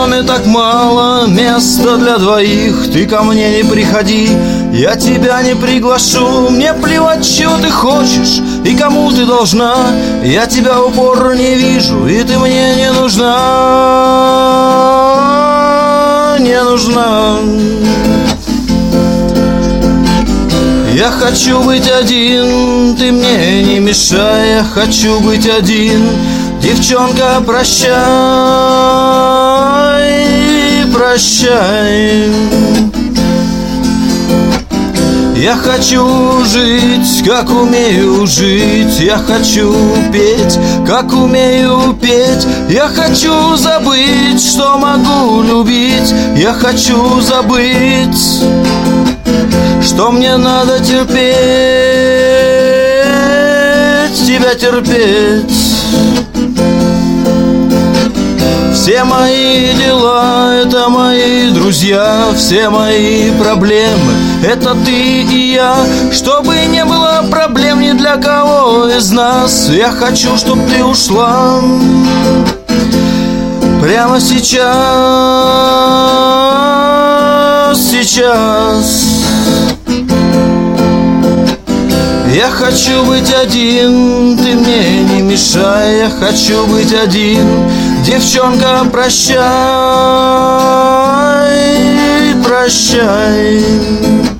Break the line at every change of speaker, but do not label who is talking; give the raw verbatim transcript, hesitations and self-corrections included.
доме так мало места для двоих. Ты ко мне не приходи, я тебя не приглашу. Мне плевать, чего ты хочешь и кому ты должна. Я тебя в упор не вижу, и ты мне не нужна. Не нужна. Я хочу быть один, ты мне не мешай. Я хочу быть один. Девчонка, прощай, прощай. Я хочу жить, как умею жить. Я хочу петь, как умею петь. Я хочу забыть, что могу любить. Я хочу забыть, что мне надо терпеть, тебя терпеть. Все мои дела — это мои друзья. Все мои проблемы — это ты и я. Чтобы не было проблем ни для кого из нас. Я хочу, чтоб ты ушла прямо сейчас, сейчас. Я хочу быть один, ты мне не мешай. Я хочу быть один. Девчонка, прощай, прощай.